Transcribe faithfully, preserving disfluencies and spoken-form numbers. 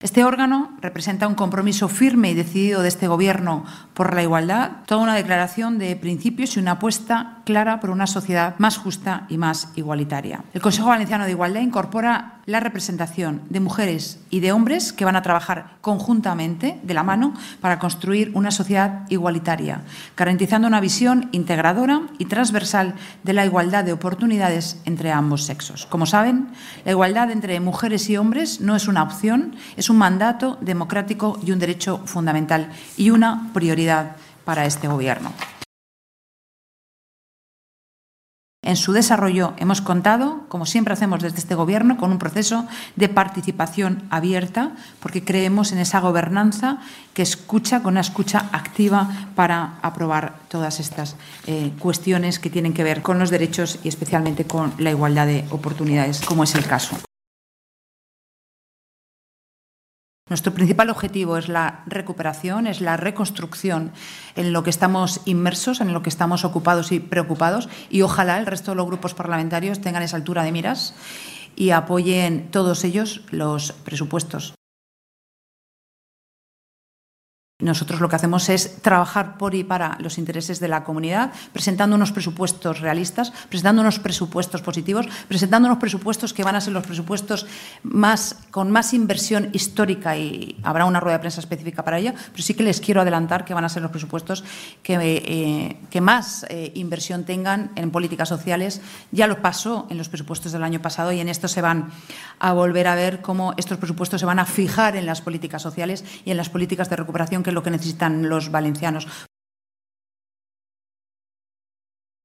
Este órgano representa un compromiso firme y decidido de este Gobierno por la igualdad, toda una declaración de principios y una apuesta clara por una sociedad más justa y más igualitaria. El Consejo Valenciano de Igualdad incorpora la representación de mujeres y de hombres que van a trabajar conjuntamente, de la mano, para construir una sociedad igualitaria, garantizando una visión integradora y transversal de la igualdad de oportunidades entre ambos sexos. Como saben, la igualdad entre mujeres y hombres no es una opción, es un mandato democrático y un derecho fundamental y una prioridad para este Gobierno. En su desarrollo hemos contado, como siempre hacemos desde este Gobierno, con un proceso de participación abierta, porque creemos en esa gobernanza que escucha, con una escucha activa para aprobar todas estas eh, cuestiones que tienen que ver con los derechos y especialmente con la igualdad de oportunidades, como es el caso. Nuestro principal objetivo es la recuperación, es la reconstrucción en lo que estamos inmersos, en lo que estamos ocupados y preocupados, y ojalá el resto de los grupos parlamentarios tengan esa altura de miras y apoyen todos ellos los presupuestos. Nosotros lo que hacemos es trabajar por y para los intereses de la comunidad, presentando unos presupuestos realistas, presentando unos presupuestos positivos, presentando unos presupuestos que van a ser los presupuestos más, con más inversión histórica, y habrá una rueda de prensa específica para ello, pero sí que les quiero adelantar que van a ser los presupuestos que, eh, que más eh, inversión tengan en políticas sociales. Ya lo pasó en los presupuestos del año pasado y en esto se van a volver a ver cómo estos presupuestos se van a fijar en las políticas sociales y en las políticas de recuperación, que es lo que necesitan los valencianos.